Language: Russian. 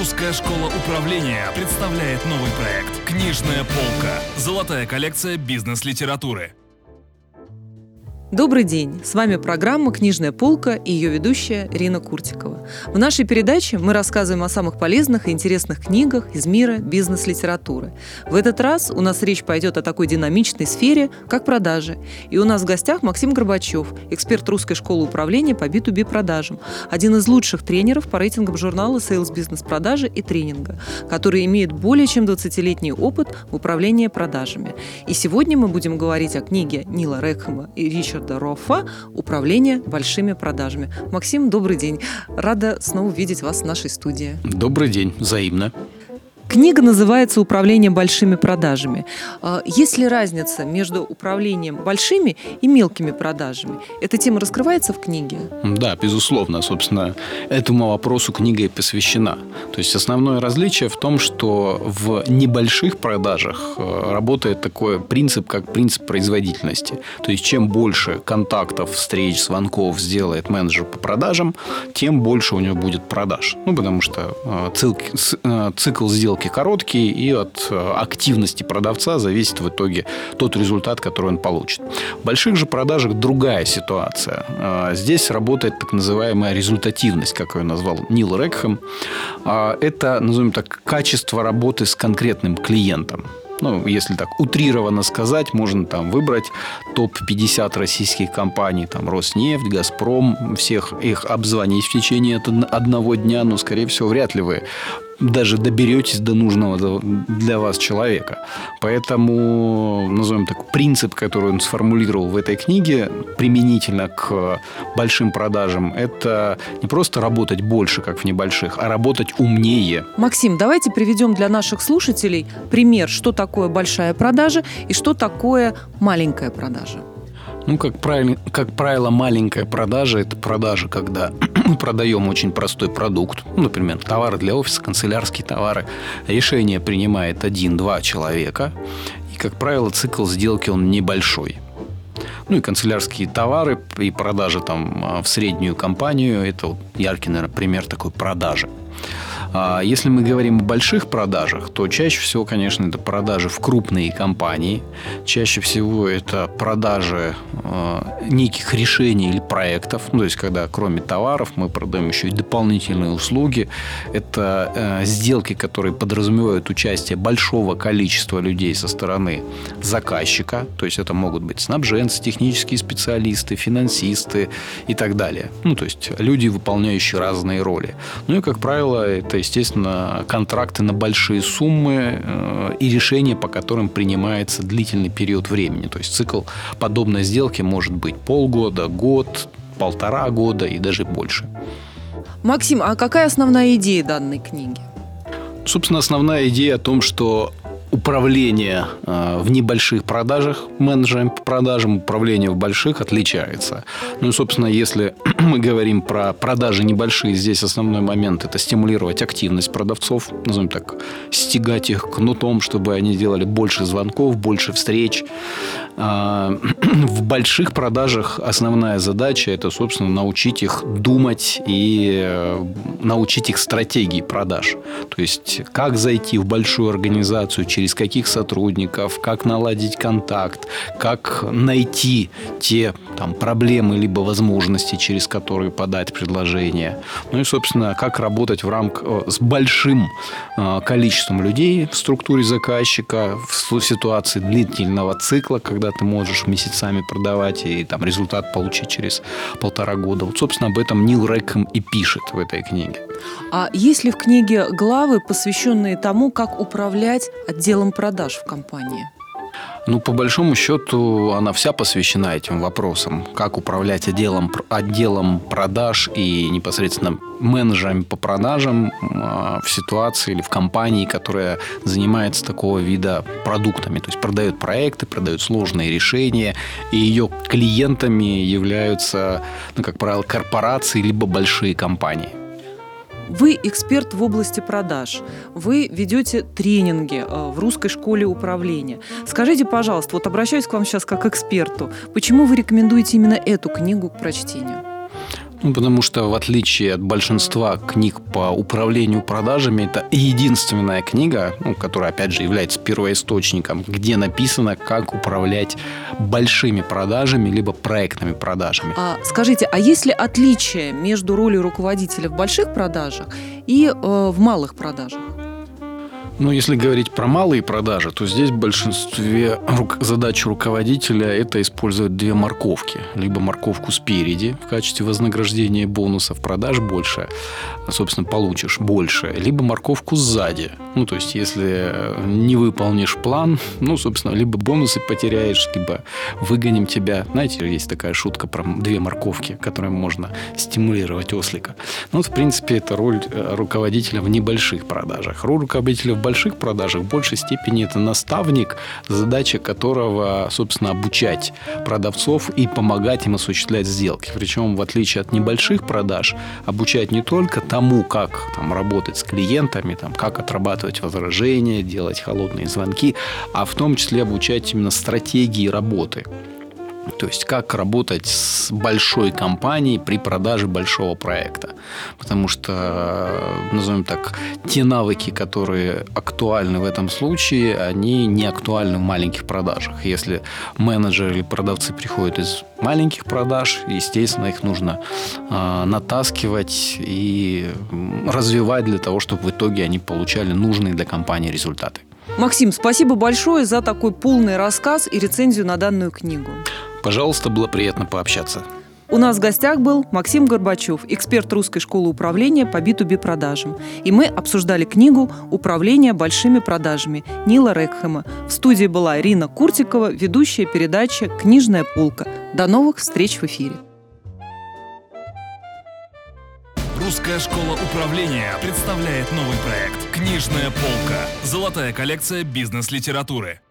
Русская школа управления представляет новый проект «Книжная полка». Золотая коллекция бизнес-литературы. Добрый день! С вами программа «Книжная полка» и ее ведущая Рина Куртикова. В нашей передаче мы рассказываем о самых полезных и интересных книгах из мира бизнес-литературы. В этот раз у нас речь пойдет о такой динамичной сфере, как продажи. И у нас в гостях Максим Горбачев, эксперт Русской школы управления по B2B продажам, один из лучших тренеров по рейтингам журнала Sales Business продажи и тренинга, который имеет более чем 20-летний опыт в управлении продажами. И сегодня мы будем говорить о книге Нила Рекхэма и Ричарда Роффа «Управление большими продажами». Максим, добрый день. Рада снова видеть вас в нашей студии. Добрый день. Взаимно. Книга называется «Управление большими продажами». Есть ли разница между управлением большими и мелкими продажами? Эта тема раскрывается в книге? Да, безусловно. Собственно, этому вопросу книга и посвящена. То есть, основное различие в том, что в небольших продажах работает такой принцип, как принцип производительности. То есть, чем больше контактов, встреч, звонков сделает менеджер по продажам, тем больше у него будет продаж. Потому что цикл сделки короткий, и от активности продавца зависит в итоге тот результат, который он получит. В больших же продажах другая ситуация. Здесь работает так называемая результативность, как ее назвал Нил Рекхэм. Это, назовем так, качество работы с конкретным клиентом. Если так утрированно сказать, можно там выбрать топ-50 российских компаний, там Роснефть, Газпром, всех их обзвонить в течение одного дня, но, скорее всего, вряд ли вы даже доберетесь до нужного для вас человека. Поэтому, назовем так, принцип, который он сформулировал в этой книге, применительно к большим продажам, это не просто работать больше, как в небольших, а работать умнее. Максим, давайте приведем для наших слушателей пример, что такое большая продажа и что такое маленькая продажа. Как правило, маленькая продажа – это продажа, когда мы продаем очень простой продукт, например, товары для офиса, канцелярские товары. Решение принимает 1-2 человека. И, как правило, цикл сделки он небольшой. И канцелярские товары, и продажа там в среднюю компанию – это яркий, наверное, пример такой продажи. Если мы говорим о больших продажах, то чаще всего, конечно, это продажи в крупные компании. Чаще всего это продажи неких решений или проектов. То есть, когда кроме товаров мы продаем еще и дополнительные услуги. Это сделки, которые подразумевают участие большого количества людей со стороны заказчика. То есть, это могут быть снабженцы, технические специалисты, финансисты и так далее. То есть, люди, выполняющие разные роли. И, как правило, это, естественно, контракты на большие суммы и решения, по которым принимается длительный период времени. То есть цикл подобной сделки может быть полгода, год, 1,5 года и даже больше. Максим, а какая основная идея данной книги? Собственно, основная идея о том, что управление в небольших продажах, менеджером по продажам, управление в больших отличается. Собственно, если мы говорим про продажи небольшие, здесь основной момент – это стимулировать активность продавцов, назовем так, стягать их кнутом, чтобы они делали больше звонков, больше встреч. В больших продажах основная задача – это, собственно, научить их думать и научить их стратегии продаж. То есть, как зайти в большую организацию, через каких сотрудников, как наладить контакт, как найти те проблемы либо возможности, через которые подать предложение. И, собственно, как работать с большим количеством людей в структуре заказчика, в ситуации длительного цикла, когда ты можешь месяцами продавать и результат получить через 1,5 года. Собственно, об этом Нил Рекхэм и пишет в этой книге. А есть ли в книге главы, посвященные тому, как управлять отделом продаж в компании? По большому счету, она вся посвящена этим вопросам. Как управлять отделом продаж и непосредственно менеджерами по продажам в ситуации или в компании, которая занимается такого вида продуктами. То есть, продает проекты, продает сложные решения. И ее клиентами являются, как правило, корпорации либо большие компании. Вы эксперт в области продаж. Вы ведете тренинги в Русской школе управления. Скажите, пожалуйста, обращаюсь к вам сейчас как к эксперту, почему вы рекомендуете именно эту книгу к прочтению? Ну, потому что, в отличие от большинства книг по управлению продажами, это единственная книга, которая, опять же, является первоисточником, где написано, как управлять большими продажами либо проектными продажами. Скажите, а есть ли отличие между ролью руководителя в больших продажах и в малых продажах? Если говорить про малые продажи, то здесь в большинстве задач руководителя это использовать две морковки. Либо морковку спереди в качестве вознаграждения бонусов, продаж больше, собственно, получишь больше. Либо морковку сзади. То есть, если не выполнишь план, собственно, либо бонусы потеряешь, либо выгоним тебя. Знаете, есть такая шутка про две морковки, которыми можно стимулировать ослика. В принципе, это роль руководителя в небольших продажах. Роль руководителя в больших продажах в большей степени это наставник, задача которого, собственно, обучать продавцов и помогать им осуществлять сделки. Причем, в отличие от небольших продаж, обучать не только тому, как работать с клиентами, как отрабатывать возражения, делать холодные звонки, а в том числе обучать именно стратегии работы. То есть, как работать с большой компанией при продаже большого проекта. Потому что, назовем так, те навыки, которые актуальны в этом случае, они не актуальны в маленьких продажах. Если менеджеры или продавцы приходят из маленьких продаж, естественно, их нужно натаскивать и развивать для того, чтобы в итоге они получали нужные для компании результаты. Максим, спасибо большое за такой полный рассказ и рецензию на данную книгу. Пожалуйста, было приятно пообщаться. У нас в гостях был Максим Горбачев, эксперт Русской школы управления по B2B продажам. И мы обсуждали книгу «Управление большими продажами» Нила Рекхэма. В студии была Ирина Куртикова, ведущая передачи «Книжная полка». До новых встреч в эфире. Русская школа управления представляет новый проект «Книжная полка». Золотая коллекция бизнес-литературы.